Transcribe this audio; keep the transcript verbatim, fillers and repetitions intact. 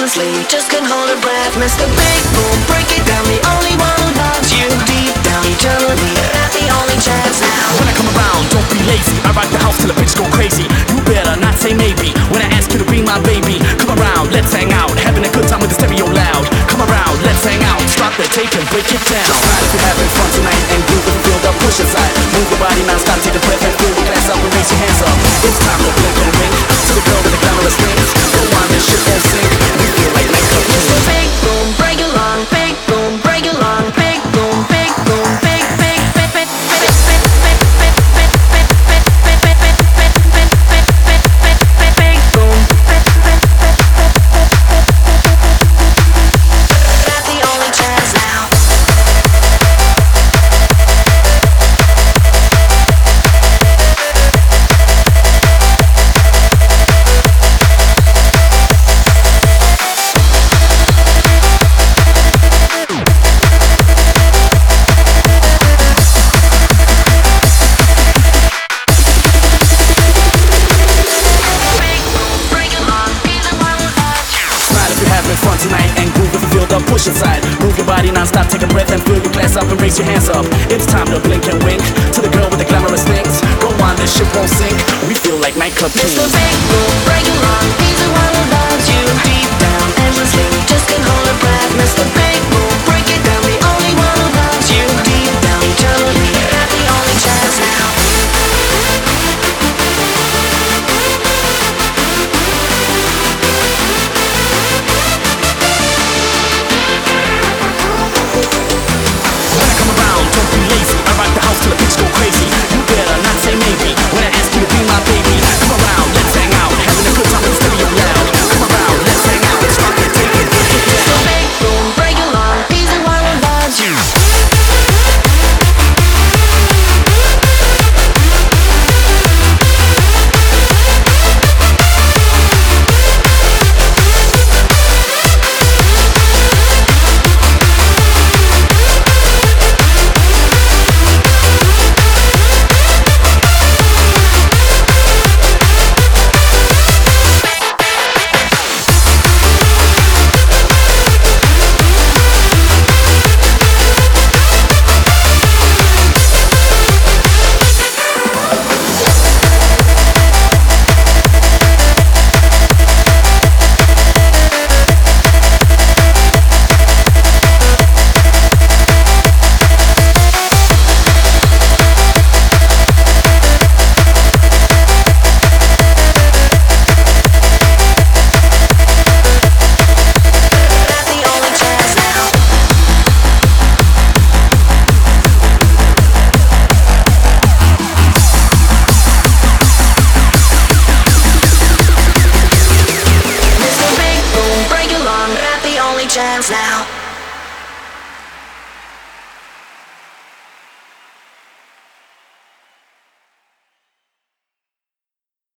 honestly just can't hold a breath. Mister Big Boom, break it down, the only one who loves you deep down eternally, at the only chance now. When I come around, don't be lazy. I rock the house till the bitch go crazy. You better not say maybe when I ask you to be my baby. Come around, let's hang out, having a good time with the stereo loud. Come around, let's hang out, stop the tape and break it down. Smile if you're having fun tonight and groove with the field up, push aside. Move your body non-stop, take a breath and fill your glass up and raise your hands up. It's time to blink and wink to the girl with the glamorous things. Go on, this shit won't sink. We feel like nightclub kings. Mister Big Boom, break it long, big boom, break it long, big boom, big boom, big, big, big, big, big, big, big, big, big, big, big, big boom. That's the only chance now. Fun tonight and groove with the field up, push inside. Move your body non-stop, take a breath and fill your glass up and raise your hands up. It's time to blink and wink to the girl with the glamorous things. Go on, this ship won't sink. We feel like nightclub kings. Mister Big Boom, break it long, he's the one who loves you.